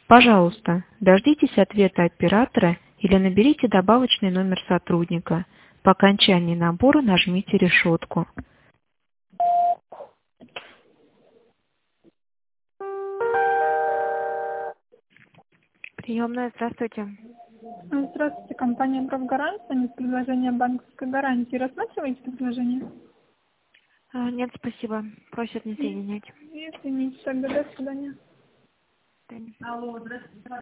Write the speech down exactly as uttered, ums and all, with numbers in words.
Пожалуйста, дождитесь ответа оператора или наберите добавочный номер сотрудника. По окончании набора нажмите решетку. Приемная, здравствуйте. Здравствуйте, компания «Профгарант». Звонит предложение банковской гарантии. Рассматриваете предложение? А, Нет, спасибо. Просят не соединять. Извините, тогда до свидания. До свидания.